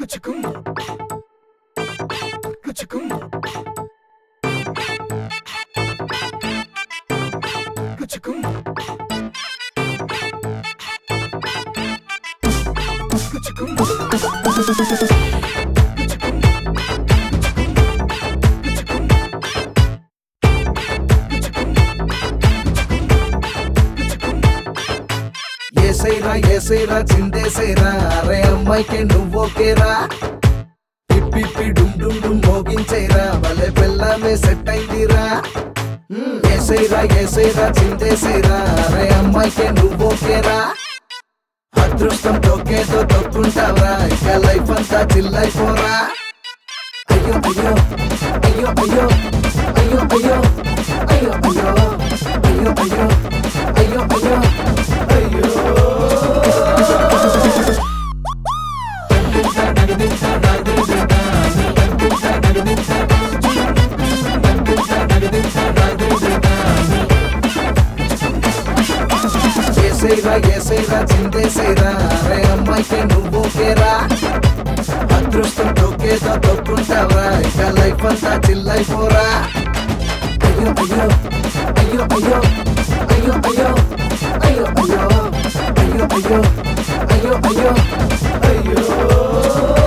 ఏసైరా చిందేసైరా అరే అమ్మాయికే నువ్వోకేరా పిప్పి డుమ్ డుమ్ డుమ్ మోగించైరా భలే పిల్లమే సెట్ అయిందిరా ఏసైరా చిందేసైరా అరే అమ్మాయికే నువ్వోకేరా అదృష్టం తొక్కేదో తొక్కుంటావరా ఇక లైఫ్ అంతా చిల్లైపోరా అయ్యో అయ్యో అయ్యో అయ్యో అయ్యో అయ్యో అయ్యో అయ్యో అయ్యో అయ్యో అయ్యో అయ్యో ఏసైరా చిందేసైరా అరే అమ్మాయికే నువ్వోకేరా అదృష్టం తొక్కేదో తొక్కుంటావరా ఇక లైఫ్ అంతా చిల్లైపోరా అయ్యో అయ్యో అయ్యో అయ్యో అయ్యో అయ్యో అయ్యో అయ్యో అయ్యో అయ్యో అయ్యో అయ్యో అయ్యో